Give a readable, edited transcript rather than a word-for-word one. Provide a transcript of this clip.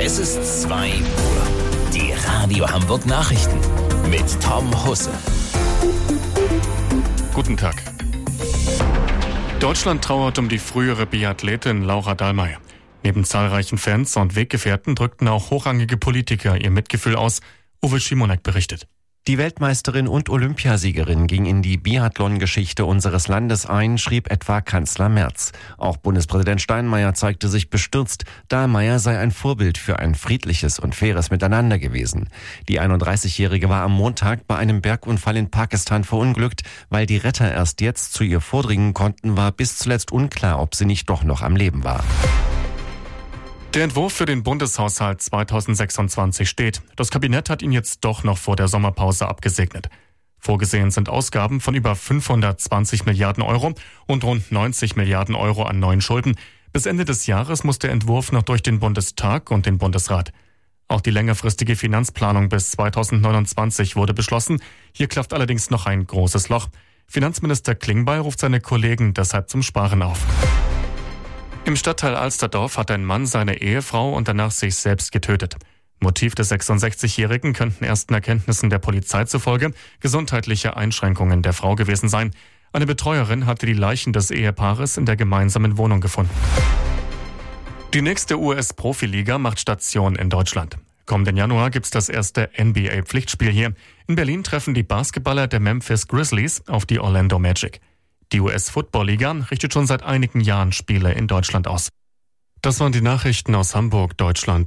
Es ist 2 Uhr. Die Radio Hamburg Nachrichten mit Tom Husse. Guten Tag. Deutschland trauert um die frühere Biathletin Laura Dahlmeier. Neben zahlreichen Fans und Weggefährten drückten auch hochrangige Politiker ihr Mitgefühl aus. Uwe Schimonek berichtet. Die Weltmeisterin und Olympiasiegerin ging in die Biathlon-Geschichte unseres Landes ein, schrieb etwa Kanzler Merz. Auch Bundespräsident Steinmeier zeigte sich bestürzt. Dahlmeier sei ein Vorbild für ein friedliches und faires Miteinander gewesen. Die 31-Jährige war am Montag bei einem Bergunfall in Pakistan verunglückt. Weil die Retter erst jetzt zu ihr vordringen konnten, war bis zuletzt unklar, ob sie nicht doch noch am Leben war. Der Entwurf für den Bundeshaushalt 2026 steht. Das Kabinett hat ihn jetzt doch noch vor der Sommerpause abgesegnet. Vorgesehen sind Ausgaben von über 520 Milliarden Euro und rund 90 Milliarden Euro an neuen Schulden. Bis Ende des Jahres muss der Entwurf noch durch den Bundestag und den Bundesrat. Auch die längerfristige Finanzplanung bis 2029 wurde beschlossen. Hier klafft allerdings noch ein großes Loch. Finanzminister Klingbeil ruft seine Kollegen deshalb zum Sparen auf. Im Stadtteil Alsterdorf hat ein Mann seine Ehefrau und danach sich selbst getötet. Motiv des 66-Jährigen könnten ersten Erkenntnissen der Polizei zufolge gesundheitliche Einschränkungen der Frau gewesen sein. Eine Betreuerin hatte die Leichen des Ehepaares in der gemeinsamen Wohnung gefunden. Die nächste US-Profiliga macht Station in Deutschland. Kommenden Januar gibt's das erste NBA-Pflichtspiel hier. In Berlin treffen die Basketballer der Memphis Grizzlies auf die Orlando Magic. Die US-Football-Liga richtet schon seit einigen Jahren Spiele in Deutschland aus. Das waren die Nachrichten aus Hamburg, Deutschland.